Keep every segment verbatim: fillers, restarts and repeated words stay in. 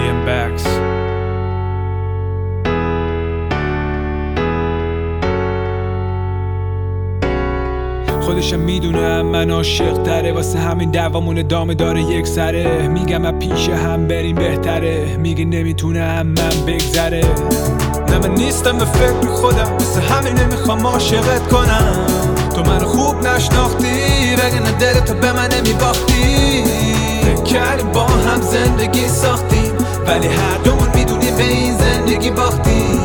Ian Bax. خودشم میدونم من عاشق تره، واسه همین دوامون ادامه داره یک سره. میگم از پیش هم بریم بهتره، میگه نمیتونم من بگذره. نه من نیستم به فکر خودم، واسه همین نمیخوام عاشقت کنم. تو منو خوب نشناختی وگرنه دلتو به من نمیباختی. فکر کردیم با هم زندگی ساختیم، ولی هر دومون میدونیم به این زندگی باختیم.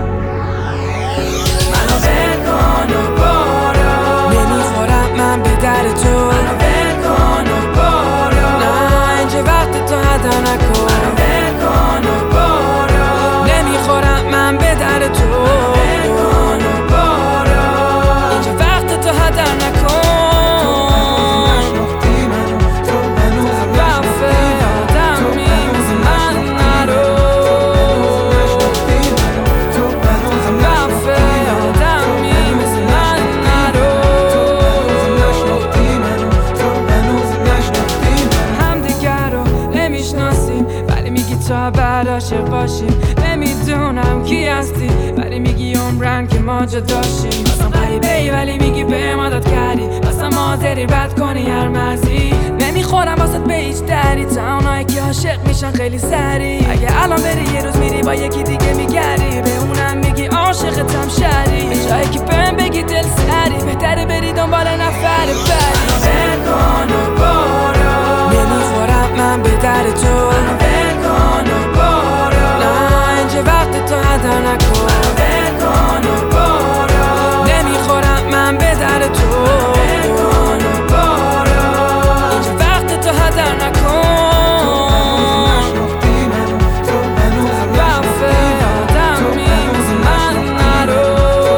منو ول کن و برو، نمیخورم من به در تو. منو ول کن و برو، نه اینجا وقت تو هدا نکن. منو ول کن و برو، نمیخورم من به در تو. منو ول کن و برو، اینجا وقت تو هدا نکن. بعد عاشق باشیم، نمیدونم کی هستی ولی میگی عمرن که ما جا داشتیم. واسم غریبه‌ای ولی میگی به مدد کردی، واسم حاضری رد کنی هر مرزی. نمیخورم واسط به هیچ دری، تا اونایی که عاشق میشن خیلی سری. اگه الان بری یه روز میری با یکی دیگه میگری، به اونم میگی عاشقتم شری. به جایی که بهم بگی دل سری، بهتره بری دنبال نفر بری. ول کن و برو، نمیخورم من به در تو. وقت تو هدا نکن. منو ول کن و برو، نمیخورم من به در تو. منو ول کن و برو، اینجا وقت تو هدا نکن. رفته آدمی مثل من نرو،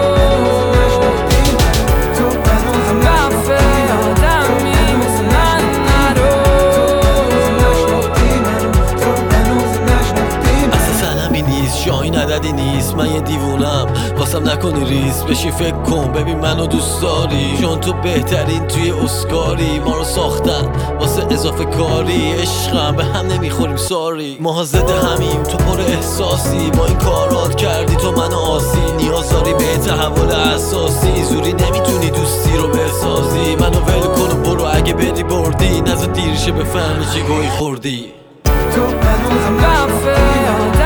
رفته آدمی مثل من نرو. شاین عددی نیست، من یه دیوونم، واسم نکنی ریس بشی. فکر کن ببین منو دوست داری، چون تو بهترین توی اسکاری. ما رو ساختن واسه اضافه کاری، عشقم به هم نمیخوریم ساری. ما زده همیم تو پر احساسی، با این کارات کردی تو منو آسی. نیاز داری به تحول اساسی، زوری نمیتونی دوستی رو بسازی. منو ول کن و برو، اگه بدی بردی نزد دیرشه بفهمی چی گوی خوردی. تو منو